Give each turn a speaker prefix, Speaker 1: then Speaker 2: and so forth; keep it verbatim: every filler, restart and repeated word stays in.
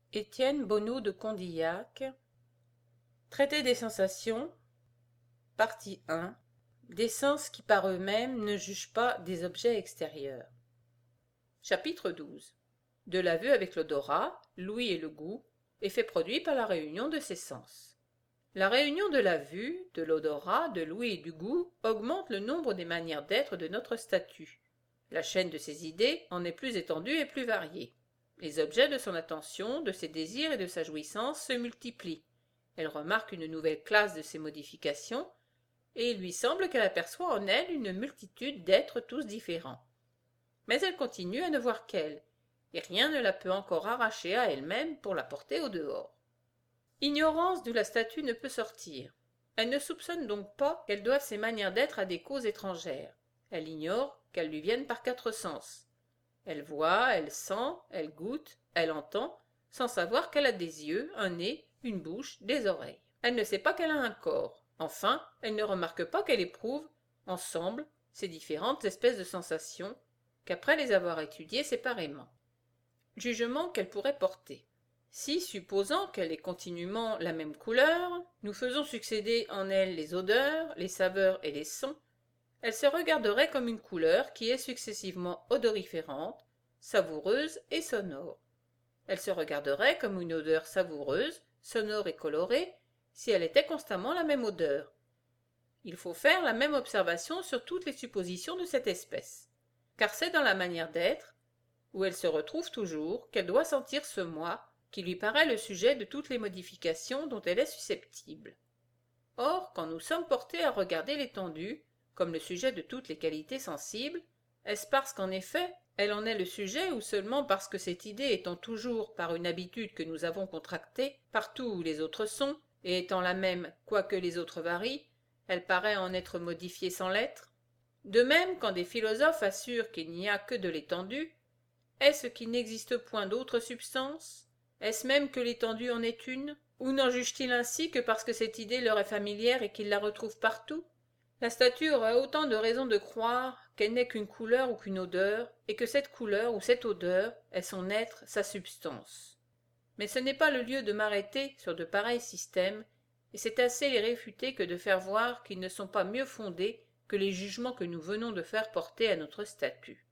Speaker 1: Étienne Bonneau de Condillac. Traité des sensations, partie un. Des sens qui par eux-mêmes ne jugent pas des objets extérieurs. Chapitre douze. De la vue avec l'odorat, l'ouïe et le goût, effet produit par la réunion de ces sens. La réunion de la vue, de l'odorat, de l'ouïe et du goût augmente le nombre des manières d'être de notre statut. La chaîne de ses idées en est plus étendue et plus variée. Les objets de son attention, de ses désirs et de sa jouissance se multiplient. Elle remarque une nouvelle classe de ces modifications, et il lui semble qu'elle aperçoit en elle une multitude d'êtres tous différents. Mais elle continue à ne voir qu'elle, et rien ne la peut encore arracher à elle-même pour la porter au dehors. Ignorance d'où la statue ne peut sortir. Elle ne soupçonne donc pas qu'elle doive ses manières d'être à des causes étrangères. Elle ignore qu'elles lui viennent par quatre sens. Elle voit, elle sent, elle goûte, elle entend, sans savoir qu'elle a des yeux, un nez, une bouche, des oreilles. Elle ne sait pas qu'elle a un corps. Enfin, elle ne remarque pas qu'elle éprouve, ensemble, ces différentes espèces de sensations, qu'après les avoir étudiées séparément. Jugement qu'elle pourrait porter. Si, supposant qu'elle ait continuellement la même couleur, nous faisons succéder en elle les odeurs, les saveurs et les sons, elle se regarderait comme une couleur qui est successivement odoriférante, savoureuse et sonore. Elle se regarderait comme une odeur savoureuse, sonore et colorée, si elle était constamment la même odeur. Il faut faire la même observation sur toutes les suppositions de cette espèce, car c'est dans la manière d'être, où elle se retrouve toujours, qu'elle doit sentir ce moi, qui lui paraît le sujet de toutes les modifications dont elle est susceptible. Or, quand nous sommes portés à regarder l'étendue, comme le sujet de toutes les qualités sensibles, est-ce parce qu'en effet elle en est le sujet ou seulement parce que cette idée étant toujours par une habitude que nous avons contractée partout où les autres sont, et étant la même quoique les autres varient, elle paraît en être modifiée sans l'être? De même, quand des philosophes assurent qu'il n'y a que de l'étendue, est-ce qu'il n'existe point d'autre substance? Est-ce même que l'étendue en est une? Ou n'en jugent-ils ainsi que parce que cette idée leur est familière et qu'ils la retrouvent partout? La statue aurait autant de raisons de croire qu'elle n'est qu'une couleur ou qu'une odeur, et que cette couleur ou cette odeur est son être, sa substance. Mais ce n'est pas le lieu de m'arrêter sur de pareils systèmes, et c'est assez les réfuter que de faire voir qu'ils ne sont pas mieux fondés que les jugements que nous venons de faire porter à notre statue.